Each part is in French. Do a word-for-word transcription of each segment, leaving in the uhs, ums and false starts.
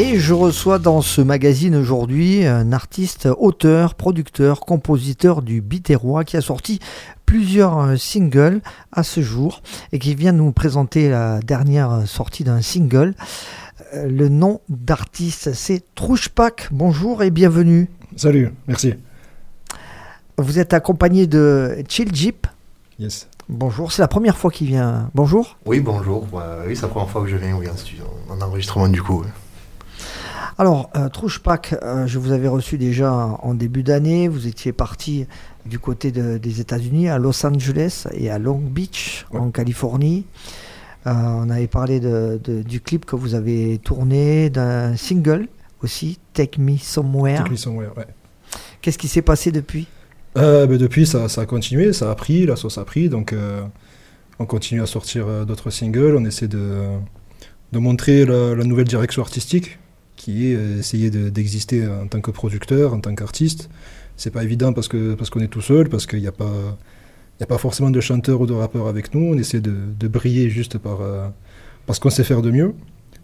Et je reçois dans ce magazine aujourd'hui un artiste, auteur, producteur, compositeur du Biterrois qui a sorti plusieurs singles à ce jour et qui vient nous présenter la dernière sortie d'un single. Le nom d'artiste, c'est Trouchpak. Bonjour et bienvenue. Salut, merci. Vous êtes accompagné de Chill Jeep. Yes. Bonjour, c'est la première fois qu'il vient. Bonjour. Oui, bonjour. Ouais, oui, c'est la première fois que je viens oui, en studio, en enregistrement du coup. Oui. Alors, euh, Trouchpak, euh, je vous avais reçu déjà en début d'année. Vous étiez parti du côté de, des États-Unis, à Los Angeles et à Long Beach, ouais. en Californie. Euh, on avait parlé de, de, du clip que vous avez tourné, d'un single aussi, Take Me Somewhere. Take Me Somewhere, ouais. Qu'est-ce qui s'est passé depuis euh, ben Depuis, ça, ça a continué, ça a pris, la sauce a pris. Donc, euh, on continue à sortir euh, d'autres singles. On essaie de, de montrer la, la nouvelle direction artistique, qui est euh, essayer de, d'exister en tant que producteur, en tant qu'artiste. C'est pas évident parce, que, parce qu'on est tout seul, parce qu'il n'y a pas... Il n'y a pas forcément de chanteurs ou de rappeurs avec nous, on essaie de, de briller juste par, euh, parce qu'on sait faire de mieux.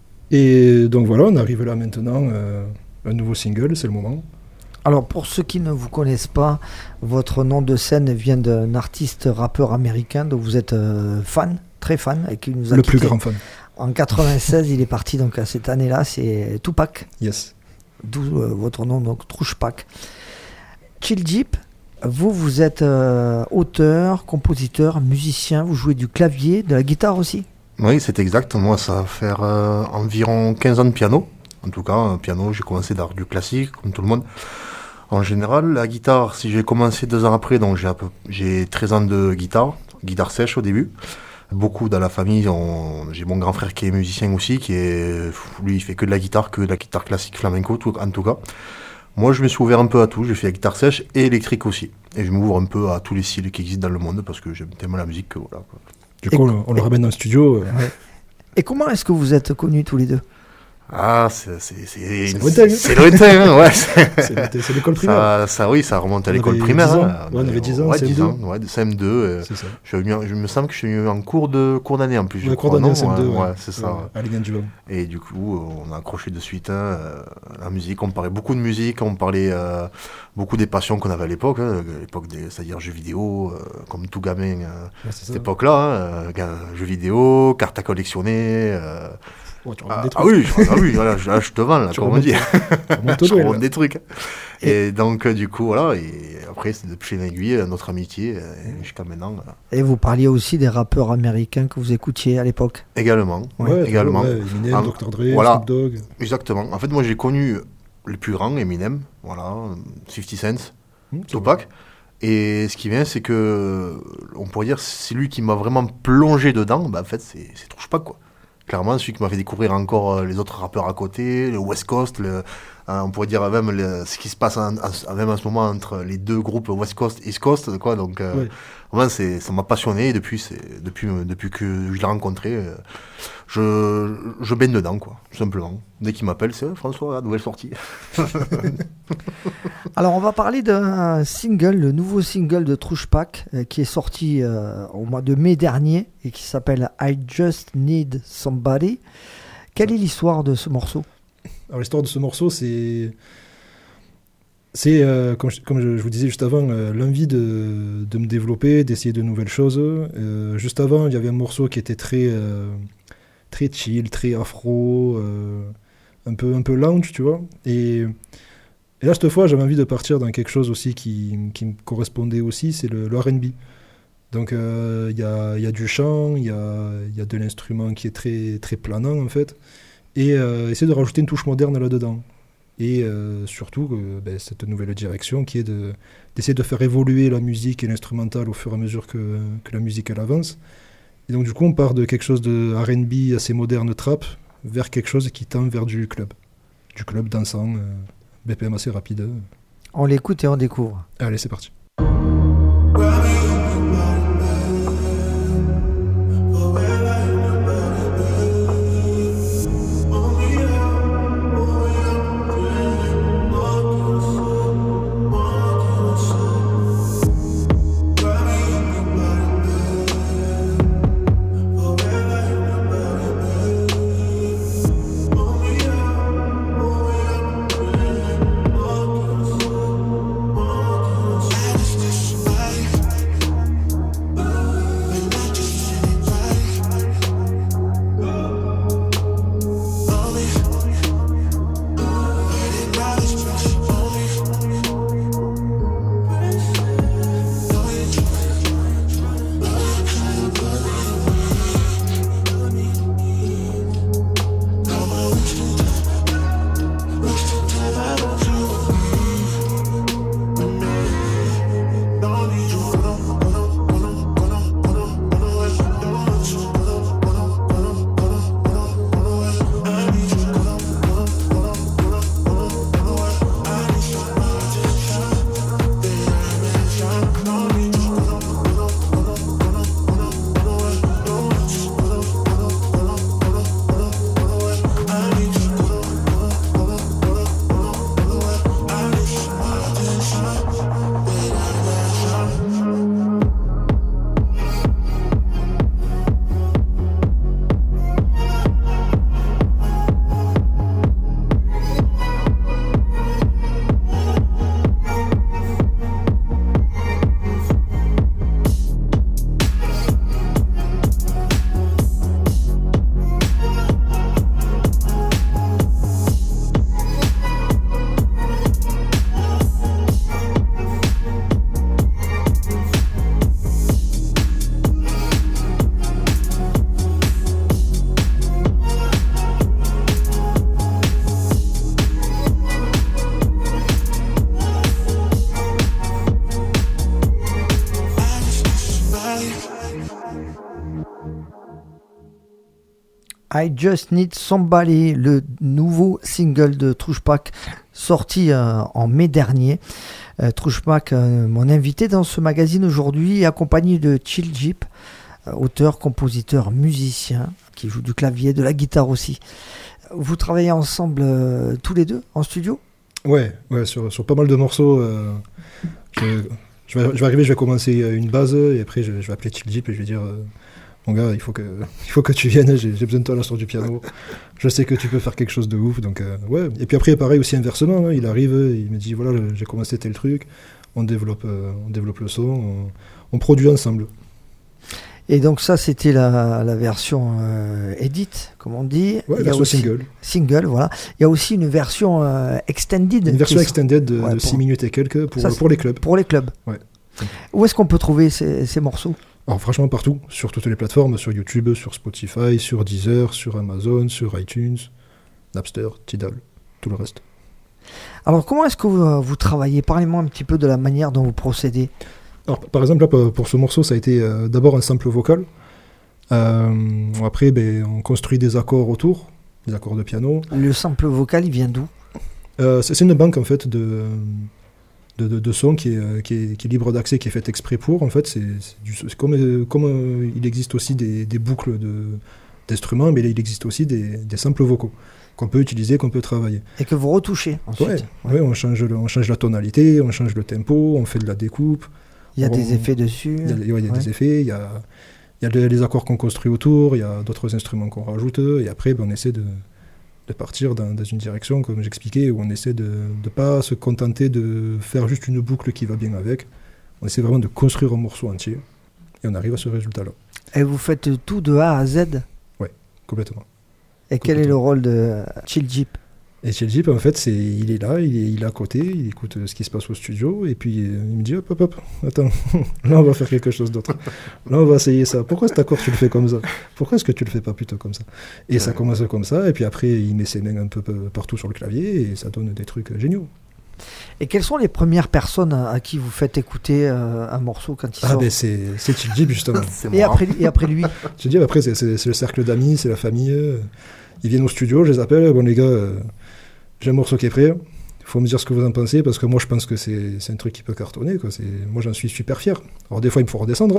Et donc voilà, on arrive là maintenant, euh, un nouveau single, c'est le moment. Alors pour ceux qui ne vous connaissent pas, votre nom de scène vient d'un artiste rappeur américain dont vous êtes euh, fan, très fan, et qui nous a Le quitté. Plus grand fan. En quatre-vingt-seize, il est parti donc à cette année-là, c'est Tupac. Yes. D'où euh, votre nom, donc Trouchpak. Chill Jeep. Vous, vous êtes euh, auteur, compositeur, musicien, vous jouez du clavier, de la guitare aussi ? Oui, c'est exact. Moi, ça va faire euh, environ quinze ans de piano. En tout cas, un piano, j'ai commencé d'art du classique, comme tout le monde. En général, la guitare, si j'ai commencé deux ans après, donc j'ai, un peu, j'ai treize ans de guitare, guitare sèche au début. Beaucoup dans la famille, on, j'ai mon grand frère qui est musicien aussi, qui est, lui, il fait que de la guitare, que de la guitare classique flamenco, tout, en tout cas. Moi, je me suis ouvert un peu à tout. J'ai fait la guitare sèche et électrique aussi. Et je m'ouvre un peu à tous les styles qui existent dans le monde parce que j'aime tellement la musique que voilà. Du coup, et on, on le ramène dans le studio. Euh... Ouais. Et comment est-ce que vous êtes connus tous les deux ? Ah, c'est, c'est, c'est, c'est lointain. C'est lointain, hein, ouais. C'est, c'est, c'est l'école primaire. Ça, ça, oui, ça remonte à l'école primaire. Hein. Ouais, on avait dix ans, ouais, C M deux. dix ans, ouais, de C M deux. Euh, c'est ça. Je, venu, je me semble que je suis venu en cours, de, cours d'année en plus. Le cours d'année en C M deux, ouais, ouais. ouais, c'est ça. Ouais, à l'Union du Long. Et du coup, on a accroché de suite hein, la musique. On parlait beaucoup de musique, on parlait euh, beaucoup des passions qu'on avait à l'époque, hein, l'époque des, c'est-à-dire jeux vidéo, euh, comme tout gamin euh, ouais, cette époque-là. Hein, euh, jeux vidéo, cartes à collectionner. Euh, Ouais, ah, ah oui, je, ah oui voilà, je, je te vends là, comme on dit. Je remonte des trucs. Et, et donc du coup voilà, et après c'est de fil en aiguille notre amitié et jusqu'à maintenant. Voilà. Et vous parliez aussi des rappeurs américains que vous écoutiez à l'époque. Également, ouais, ouais, également. Ouais, Eminem, en, docteur Dre, voilà, Snoop Dogg. Exactement. En fait, moi j'ai connu le plus grand, Eminem, voilà, cinquante Cent, mmh, Tupac. Et ce qui vient, c'est que on pourrait dire c'est lui qui m'a vraiment plongé dedans. Bah en fait, c'est, c'est Trouchpak quoi. Clairement, celui qui m'a fait découvrir encore euh, les autres rappeurs à côté, le West Coast, le, euh, on pourrait dire même le, ce qui se passe en, en, même en ce moment entre les deux groupes West Coast et East Coast, quoi. Donc, euh, oui. Vraiment, c'est, ça m'a passionné et depuis, c'est, depuis, depuis que je l'ai rencontré, euh, je, je baigne dedans, quoi, tout simplement. Dès qu'il m'appelle, c'est François, la nouvelle sortie. Alors, on va parler d'un single, le nouveau single de Trouchpak, euh, qui est sorti euh, au mois de mai dernier et qui s'appelle I Just Need Somebody. Quelle est l'histoire de ce morceau ? Alors, l'histoire de ce morceau, c'est, c'est euh, comme, je, comme je, je vous disais juste avant, euh, l'envie de, de me développer, d'essayer de nouvelles choses. Euh, juste avant, il y avait un morceau qui était très, euh, très chill, très afro, euh, un peu, un peu lounge, tu vois. Et, et là, cette fois, j'avais envie de partir dans quelque chose aussi qui, qui me correspondait aussi, c'est le, le R and B. Donc, il euh, y, a, y a du chant, il y a, y a de l'instrument qui est très, très planant, en fait. Et euh, essayer de rajouter une touche moderne là-dedans. Et euh, surtout, euh, ben, cette nouvelle direction qui est de, d'essayer de faire évoluer la musique et l'instrumental au fur et à mesure que, que la musique elle avance. Et donc du coup, on part de quelque chose de R and B assez moderne, trap, vers quelque chose qui tend vers du club. Du club dansant, euh, B P M assez rapide. On l'écoute et on découvre. Allez, c'est parti. I Just Need Somebody, le nouveau single de Trouchpak, sorti euh, en mai dernier. Euh, Trouchpak, euh, mon invité dans ce magazine aujourd'hui, accompagné de Chill Jeep, euh, auteur, compositeur, musicien, qui joue du clavier, de la guitare aussi. Vous travaillez ensemble euh, tous les deux en studio ? Ouais, ouais, sur, sur pas mal de morceaux. Euh, je, je, vais, je vais arriver, je vais commencer une base et après je, je vais appeler Chill Jeep et je vais dire euh, mon gars, il faut que, il faut que tu viennes, j'ai, j'ai besoin de toi là sur du piano. Je sais que tu peux faire quelque chose de ouf, donc euh, ouais. Et puis après, pareil aussi inversement, hein, il arrive, il me dit voilà, j'ai commencé tel truc, on développe, euh, on développe le son, on, on produit ensemble. Et donc ça, c'était la, la version euh, edit, comme on dit. Ouais, il version aussi, single. Single, voilà. Il y a aussi une version euh, extended. Une version extended de, ouais, de six minutes et quelques pour, ça, pour les clubs. Pour les clubs. Ouais. Où est-ce qu'on peut trouver ces, ces morceaux ? Alors franchement partout, sur toutes les plateformes, sur YouTube, sur Spotify, sur Deezer, sur Amazon, sur iTunes, Napster, Tidal, tout le reste. Alors comment est-ce que vous, vous travaillez ? Parlez-moi un petit peu de la manière dont vous procédez. Alors, par exemple, là, pour ce morceau, ça a été euh, d'abord un sample vocal. Euh, après, ben, on construit des accords autour, des accords de piano. Le sample vocal, il vient d'où ? euh, c'est, c'est une banque en fait de, de, de, de sons qui est, qui, est, qui est libre d'accès, qui est faite exprès pour. En fait, c'est, c'est, du, c'est comme, comme euh, il existe aussi des, des boucles de, d'instruments, mais là, il existe aussi des, des samples vocaux qu'on peut utiliser, qu'on peut travailler. Et que vous retouchez ensuite. Ouais, ouais. Ouais, on, change le, on change la tonalité, on change le tempo, on fait de la découpe. Il y a on, des effets dessus. Il y a, ouais, il y a ouais. des effets, il y a, il y a les, les accords qu'on construit autour, il y a d'autres instruments qu'on rajoute, et après ben, on essaie de, de partir dans, dans une direction, comme j'expliquais, où on essaie de ne pas se contenter de faire juste une boucle qui va bien avec. On essaie vraiment de construire un morceau entier, et on arrive à ce résultat-là. Et vous faites tout de A à Z ? Ouais, complètement. Et quel est le rôle de Chill Jeep ? Et Chill Jeep, en fait, c'est, il est là, il est, il est à côté, il écoute ce qui se passe au studio, et puis euh, il me dit hop, hop, hop, attends, là on va faire quelque chose d'autre. Là on va essayer ça. Pourquoi cet accord tu le fais comme ça ? Pourquoi est-ce que tu le fais pas plutôt comme ça ? Et ça commence comme ça, et puis après il met ses mains un peu partout sur le clavier, et ça donne des trucs géniaux. Et quelles sont les premières personnes à, à qui vous faites écouter euh, un morceau quand il ah sort ? Ah ben c'est, c'est Chill Jeep justement. et, après, et après lui Je dis après c'est, c'est, c'est le cercle d'amis, c'est la famille. Euh, ils viennent au studio, je les appelle, bon les gars... Euh, j'ai un morceau qui est prêt, il faut me dire ce que vous en pensez, parce que moi je pense que c'est, c'est un truc qui peut cartonner, quoi. C'est, moi j'en suis super fier. Alors des fois il me faut redescendre.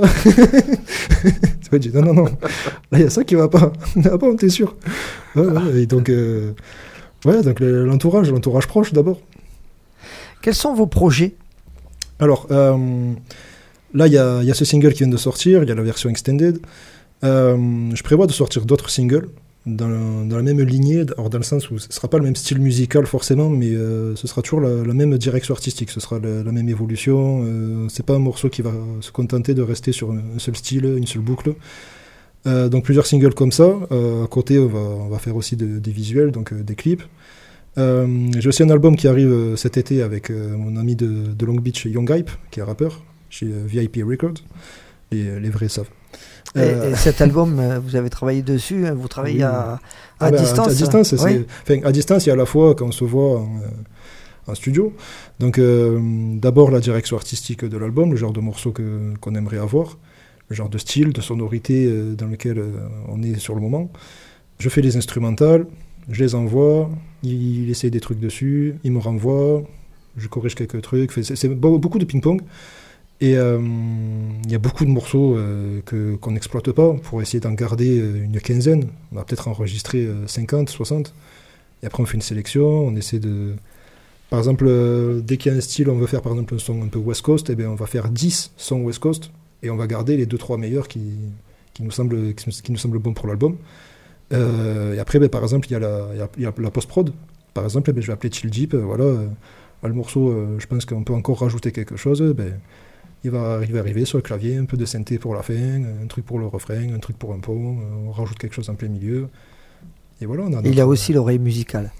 Tu vas dire non, non, non, là il y a ça qui va pas. Ah bon, t'es sûr ? Ouais, ouais, et donc, euh, ouais, donc l'entourage, l'entourage proche d'abord. Quels sont vos projets ? Alors, euh, là il y a, y a ce single qui vient de sortir, il y a la version extended. Euh, je prévois de sortir d'autres singles. Dans la, dans la même lignée, alors dans le sens où ce ne sera pas le même style musical forcément, mais euh, ce sera toujours la, la même direction artistique, ce sera la, la même évolution. Euh, c'est pas un morceau qui va se contenter de rester sur un seul style, une seule boucle. Euh, donc plusieurs singles comme ça. Euh, à côté, on va, on va faire aussi de, des visuels, donc euh, des clips. Euh, j'ai aussi un album qui arrive euh, cet été avec euh, mon ami de, de Long Beach, Young Hype, qui est rappeur, chez euh, V I P Records. Les, les vrais savent. Et, euh... et cet album, vous avez travaillé dessus, vous travaillez oui. à, à ah ben, distance. À distance, c'est, oui. enfin, à distance, il y a à la fois quand on se voit en, en studio. Donc, euh, d'abord la direction artistique de l'album, le genre de morceaux que, qu'on aimerait avoir, le genre de style, de sonorité euh, dans lequel euh, on est sur le moment. Je fais les instrumentales, je les envoie, il, il essaye des trucs dessus, il me renvoie, je corrige quelques trucs. C'est, c'est beaucoup de ping-pong. Et il euh, y a beaucoup de morceaux euh, que, qu'on n'exploite pas pour essayer d'en garder une quinzaine. On va peut-être enregistrer euh, cinquante, soixante. Et après, on fait une sélection. On essaie de... Par exemple, euh, dès qu'il y a un style, on veut faire par exemple un son un peu West Coast, eh bien, on va faire dix sons West Coast. Et on va garder les deux trois meilleurs qui, qui, nous, semblent, qui nous semblent bons pour l'album. Euh, et après, ben, par exemple, il y, y, y a la post-prod. Par exemple, eh bien, je vais appeler Chill Jeep. Euh, voilà, euh, le morceau, euh, je pense qu'on peut encore rajouter quelque chose. Ben, Il va, il va arriver sur le clavier, un peu de synthé pour la fin, un truc pour le refrain, un truc pour un pont, on rajoute quelque chose en plein milieu. Et voilà, on a Il a aussi l'oreille musicale.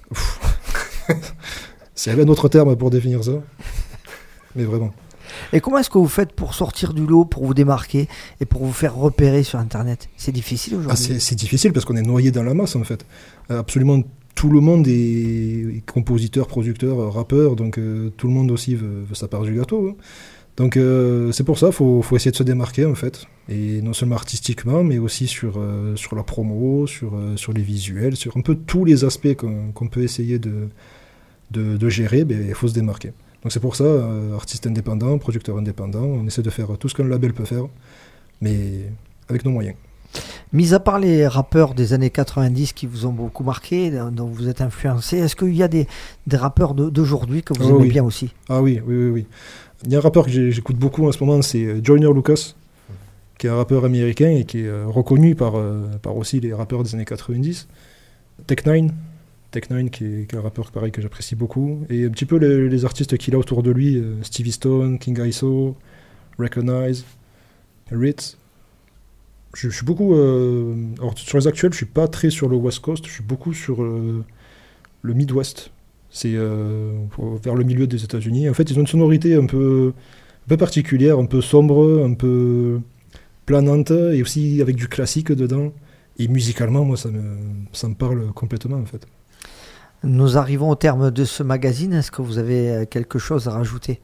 S'il y avait un autre terme pour définir ça. Mais vraiment. Et comment est-ce que vous faites pour sortir du lot, pour vous démarquer et pour vous faire repérer sur Internet ? C'est difficile aujourd'hui ? ah, c'est, c'est difficile parce qu'on est noyé dans la masse en fait. Euh, absolument tout le monde est compositeur, producteur, rappeur, donc euh, tout le monde aussi veut, veut sa part du gâteau. Hein. Donc euh, c'est pour ça, il faut, faut essayer de se démarquer en fait, et non seulement artistiquement, mais aussi sur, euh, sur la promo, sur, euh, sur les visuels, sur un peu tous les aspects qu'on, qu'on peut essayer de, de, de gérer, il ben, faut se démarquer. Donc c'est pour ça, euh, artiste indépendant, producteur indépendant, on essaie de faire tout ce qu'un label peut faire, mais avec nos moyens. Mis à part les rappeurs des années quatre-vingt-dix qui vous ont beaucoup marqué, dont vous êtes influencé, est-ce qu'il y a des, des rappeurs de, d'aujourd'hui que vous oh, aimez oui. bien aussi? Ah oui, oui, oui, oui. Il y a un rappeur que j'écoute beaucoup en ce moment, c'est Joyner Lucas, qui est un rappeur américain et qui est euh, reconnu par, euh, par aussi les rappeurs des années quatre-vingt-dix. Tech Nine, Tech Nine qui est, qui est un rappeur pareil que j'apprécie beaucoup. Et un petit peu les, les artistes qu'il a autour de lui, euh, Stevie Stone, King I S O, Recognize, Ritz. Je, je suis beaucoup... Euh, alors sur les actuels, je suis pas très sur le West Coast, je suis beaucoup sur euh, le Midwest. C'est euh, vers le milieu des États-Unis. En fait, ils ont une sonorité un peu, un peu particulière, un peu sombre, un peu planante, et aussi avec du classique dedans. Et musicalement, moi, ça me, ça me parle complètement, en fait. Nous arrivons au terme de ce magazine. Est-ce que vous avez quelque chose à rajouter?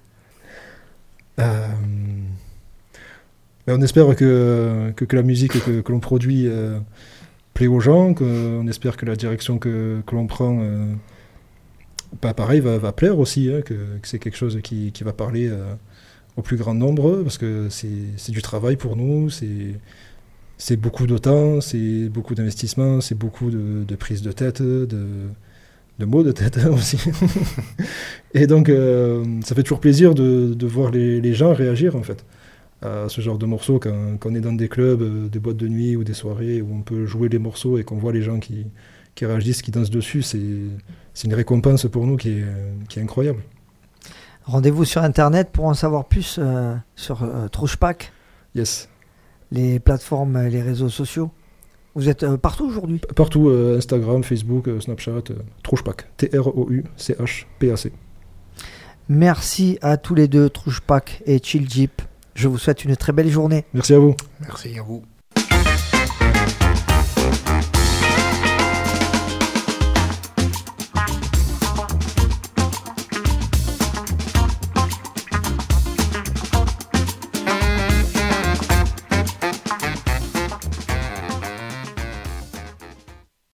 euh, ben On espère que, que, que la musique que, que l'on produit euh, plaît aux gens, qu'on espère que la direction que, que l'on prend... Euh, Bah, pareil, va, va plaire aussi, hein, que, que c'est quelque chose qui, qui va parler euh, au plus grand nombre, parce que c'est, c'est du travail pour nous, c'est, c'est beaucoup de temps, c'est beaucoup d'investissement, c'est beaucoup de, de prise de tête, de, de mots de tête aussi. Et donc, euh, ça fait toujours plaisir de, de voir les, les gens réagir, en fait, à ce genre de morceaux, quand, quand on est dans des clubs, des boîtes de nuit ou des soirées où on peut jouer les morceaux et qu'on voit les gens qui... qui réagissent, qui dansent dessus, c'est, c'est une récompense pour nous qui est, qui est incroyable. Rendez-vous sur Internet pour en savoir plus euh, sur euh, Trouchpak. Yes. Les plateformes, les réseaux sociaux. Vous êtes euh, partout aujourd'hui? Partout, euh, Instagram, Facebook, euh, Snapchat, euh, Trouchpak. T R O U C H P A C. Merci à tous les deux, Trouchpak et Chill Jeep. Je vous souhaite une très belle journée. Merci à vous. Merci à vous.